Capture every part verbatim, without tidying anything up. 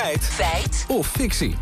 Feit. Feit. Of fictie.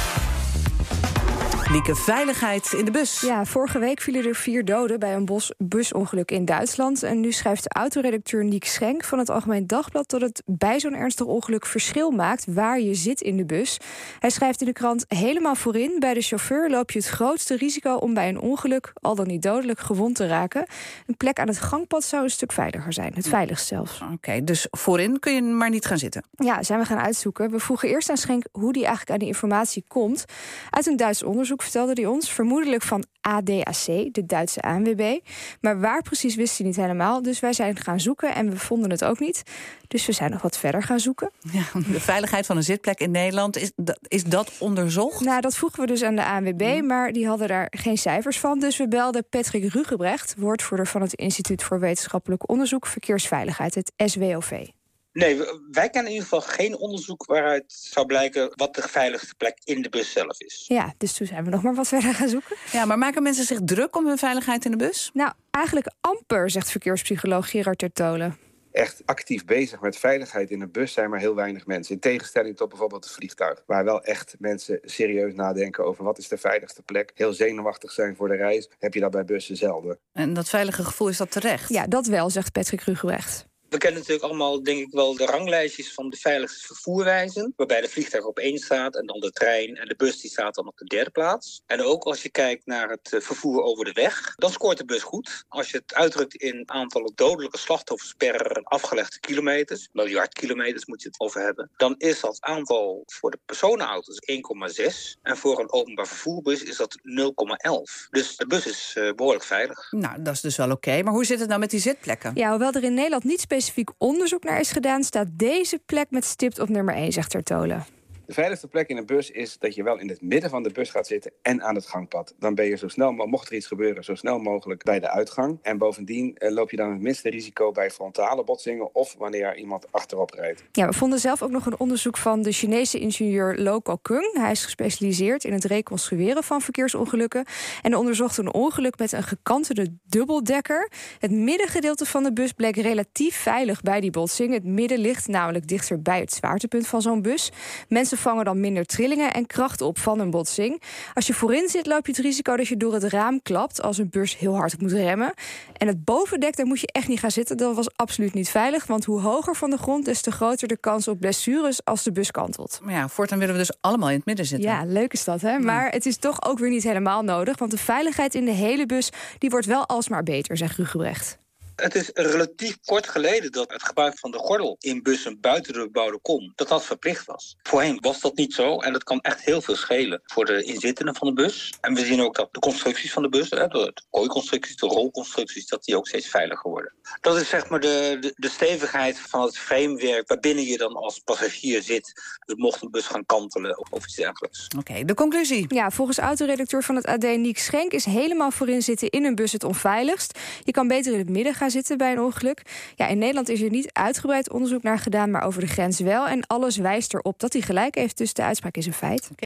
Lieke, veiligheid in de bus. Ja, vorige week vielen er vier doden bij een bos busongeluk in Duitsland. En nu schrijft autoredacteur Niek Schenk van het Algemeen Dagblad dat het bij zo'n ernstig ongeluk verschil maakt waar je zit in de bus. Hij schrijft in de krant: helemaal voorin bij de chauffeur loop je het grootste risico om bij een ongeluk, al dan niet dodelijk, gewond te raken. Een plek aan het gangpad zou een stuk veiliger zijn, het veiligst zelfs. Oké, okay, dus voorin kun je maar niet gaan zitten. Ja, zijn we gaan uitzoeken. We vroegen eerst aan Schenk hoe die eigenlijk aan die informatie komt. Uit een Duits onderzoek vertelde hij ons, vermoedelijk van A D A C, de Duitse A N W B. Maar waar precies wist hij niet helemaal. Dus wij zijn gaan zoeken en we vonden het ook niet. Dus we zijn nog wat verder gaan zoeken. Ja, de veiligheid van een zitplek in Nederland, is dat, is dat onderzocht? Nou, dat vroegen we dus aan de A N W B, hmm. maar die hadden daar geen cijfers van. Dus we belden Patrick Rugebrecht, woordvoerder van het Instituut voor Wetenschappelijk Onderzoek Verkeersveiligheid, het S W O V. Nee, wij kennen in ieder geval geen onderzoek waaruit zou blijken wat de veiligste plek in de bus zelf is. Ja, dus toen zijn we nog maar wat verder gaan zoeken. Ja, maar maken mensen zich druk om hun veiligheid in de bus? Nou, eigenlijk amper, zegt verkeerspsycholoog Gerard Tertolen. Echt actief bezig met veiligheid in een bus zijn maar heel weinig mensen. In tegenstelling tot bijvoorbeeld het vliegtuig, waar wel echt mensen serieus nadenken over wat is de veiligste plek. Heel zenuwachtig zijn voor de reis, heb je dat bij bussen zelden. En dat veilige gevoel, is dat terecht? Ja, dat wel, zegt Patrick Rugebrecht. We kennen natuurlijk allemaal, denk ik wel, de ranglijstjes van de veiligste vervoerwijzen. Waarbij de vliegtuig op één staat en dan de trein en de bus die staat dan op de derde plaats. En ook als je kijkt naar het vervoer over de weg, dan scoort de bus goed. Als je het uitdrukt in aantallen dodelijke slachtoffers per afgelegde kilometers, miljard kilometers moet je het over hebben, dan is dat aantal voor de personenauto's één komma zes. En voor een openbaar vervoerbus is dat nul komma elf. Dus de bus is uh, behoorlijk veilig. Nou, dat is dus wel oké. Okay. Maar hoe zit het nou met die zitplekken? Ja, hoewel er in Nederland niet specifiek onderzoek naar is gedaan, staat deze plek met stipt op nummer één, zegt Tertolen. De veiligste plek in een bus is dat je wel in het midden van de bus gaat zitten en aan het gangpad. Dan ben je zo snel mogelijk, mocht er iets gebeuren, zo snel mogelijk bij de uitgang. En bovendien eh, loop je dan het minste risico bij frontale botsingen of wanneer er iemand achterop rijdt. Ja, we vonden zelf ook nog een onderzoek van de Chinese ingenieur Lo Kung. Hij is gespecialiseerd in het reconstrueren van verkeersongelukken en onderzocht een ongeluk met een gekantelde dubbeldekker. Het middengedeelte van de bus bleek relatief veilig bij die botsing. Het midden ligt namelijk dichter bij het zwaartepunt van zo'n bus. Mensen vangen dan minder trillingen en kracht op van een botsing. Als je voorin zit, loop je het risico dat je door het raam klapt als een bus heel hard moet remmen. En het bovendek, daar moet je echt niet gaan zitten. Dat was absoluut niet veilig, want hoe hoger van de grond, des te groter de kans op blessures als de bus kantelt. Maar ja, voortaan willen we dus allemaal in het midden zitten. Ja, leuk is dat, hè? Maar het is toch ook weer niet helemaal nodig, want de veiligheid in de hele bus die wordt wel alsmaar beter, zegt Rugebrecht. Het is relatief kort geleden dat het gebruik van de gordel in bussen buiten de bebouwde kom, dat dat verplicht was. Voorheen was dat niet zo en dat kan echt heel veel schelen voor de inzittenden van de bus. En we zien ook dat de constructies van de bus, de kooiconstructies, de rolconstructies, dat die ook steeds veiliger worden. Dat is zeg maar de, de, de stevigheid van het framewerk waarbinnen je dan als passagier zit. Dus mocht een bus gaan kantelen of, of iets dergelijks. Oké, okay, de conclusie. Ja, volgens autoredacteur van het A D, Niek Schenk, is helemaal voorin zitten in een bus het onveiligst. Je kan beter in het midden gaan zitten bij een ongeluk. Ja, in Nederland is er niet uitgebreid onderzoek naar gedaan, maar over de grens wel. En alles wijst erop dat hij gelijk heeft, dus de uitspraak is een feit.